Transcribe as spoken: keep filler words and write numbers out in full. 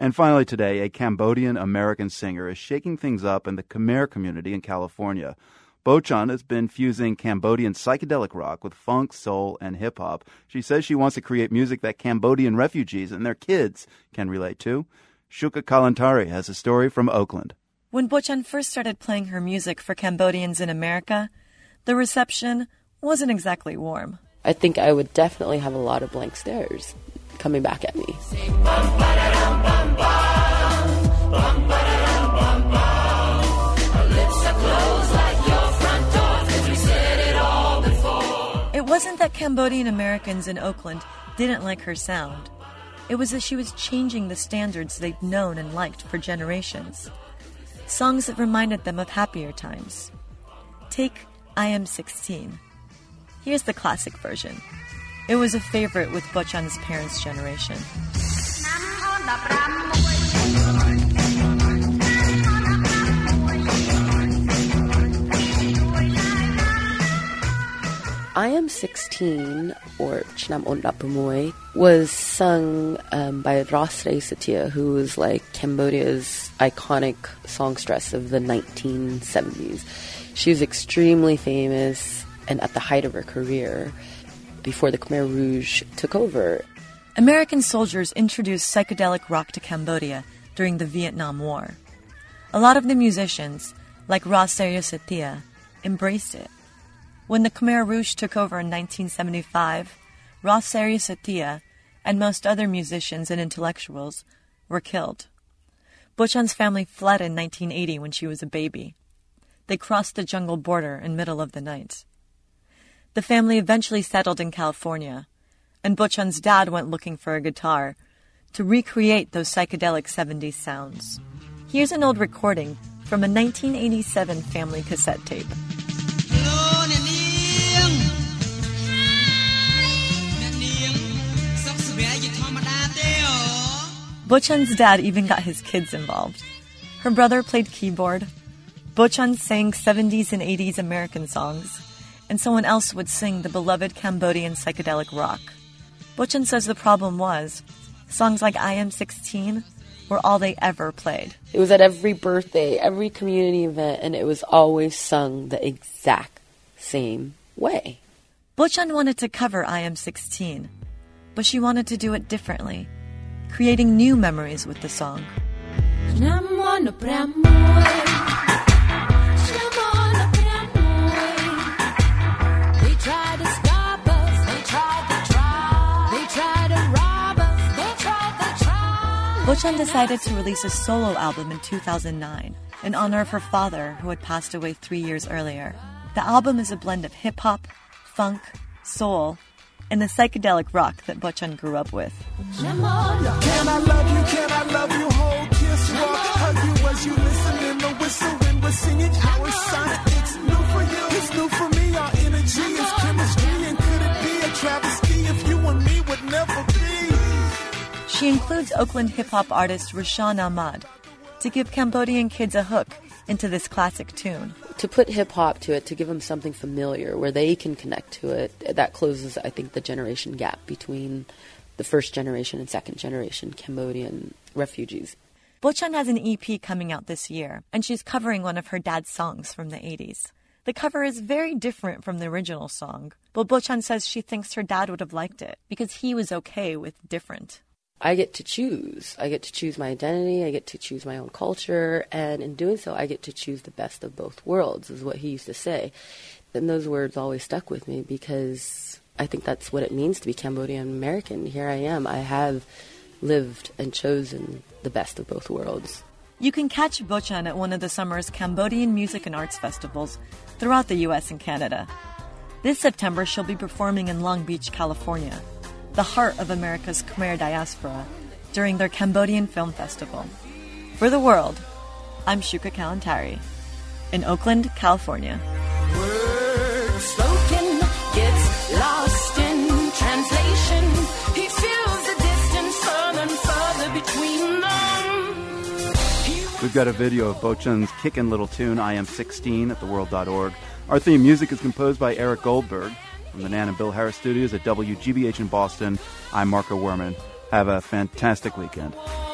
And finally today, a Cambodian-American singer is shaking things up in the Khmer community in California. Bochan has been fusing Cambodian psychedelic rock with funk, soul, and hip-hop. She says she wants to create music that Cambodian refugees and their kids can relate to. Shuka Kalantari has a story from Oakland. When Bochan first started playing her music for Cambodians in America, the reception wasn't exactly warm. I think I would definitely have a lot of blank stares coming back at me. It wasn't that Cambodian Americans in Oakland didn't like her sound. It was that she was changing the standards they'd known and liked for generations. Songs that reminded them of happier times. Take I Am sixteen. Here's the classic version. It was a favorite with Bochan's parents' generation. I Am sixteen, or Chnam On Napamoy, was sung um, by Rosray Satia, who was like Cambodia's iconic songstress of the nineteen seventies. She was extremely famous and at the height of her career before the Khmer Rouge took over. American soldiers introduced psychedelic rock to Cambodia during the Vietnam War. A lot of the musicians, like Rosray Satia, embraced it. When the Khmer Rouge took over in nineteen seventy-five, Rosray Satia and most other musicians and intellectuals were killed. Bochan's family fled in nineteen eighty when she was a baby. They crossed the jungle border in middle of the night. The family eventually settled in California, and Bochan's dad went looking for a guitar to recreate those psychedelic seventies sounds. Here's an old recording from a nineteen eighty-seven family cassette tape. Bochan's dad even got his kids involved. Her brother played keyboard, Bochan sang seventies and eighties American songs, and someone else would sing the beloved Cambodian psychedelic rock. Bochan says the problem was, songs like I Am sixteen were all they ever played. It was at every birthday, every community event, and it was always sung the exact same way. Bochan wanted to cover I Am sixteen, but she wanted to do it differently, creating new memories with the song. Bochan decided to release a solo album in two thousand nine in honor of her father, who had passed away three years earlier. The album is a blend of hip-hop, funk, soul, and the psychedelic rock that Bochan grew up with. Can I love you, can I love you, hold, kiss, rock, hug you as you listen in the whistle when we're singing our song. It's new for you, it's new for me, our energy is chemistry, and could it be a travesty if you and me would never be? She includes Oakland hip-hop artist Rushan Ahmad to give Cambodian kids a hook into this classic tune. To put hip-hop to it, to give them something familiar where they can connect to it, that closes, I think, the generation gap between the first generation and second generation Cambodian refugees. Bochan has an E P coming out this year, and she's covering one of her dad's songs from the eighties. The cover is very different from the original song, but Bochan says she thinks her dad would have liked it because he was okay with different. I get to choose. I get to choose my identity. I get to choose my own culture. And in doing so, I get to choose the best of both worlds, is what he used to say. And those words always stuck with me because I think that's what it means to be Cambodian American. Here I am. I have lived and chosen the best of both worlds. You can catch Bochan at one of the summer's Cambodian music and arts festivals throughout the U S and Canada. This September, she'll be performing in Long Beach, California, the heart of America's Khmer diaspora, during their Cambodian Film Festival. For The World, I'm Shuka Kalantari in Oakland, California. Word spoken gets lost in translation. He feels the distance further and further between them. We've got a video of Bochan's kickin' little tune, I Am sixteen, at the world dot org. Our theme music is composed by Eric Goldberg. From the Nan and Bill Harris studios at W G B H in Boston, I'm Marco Werman. Have a fantastic weekend.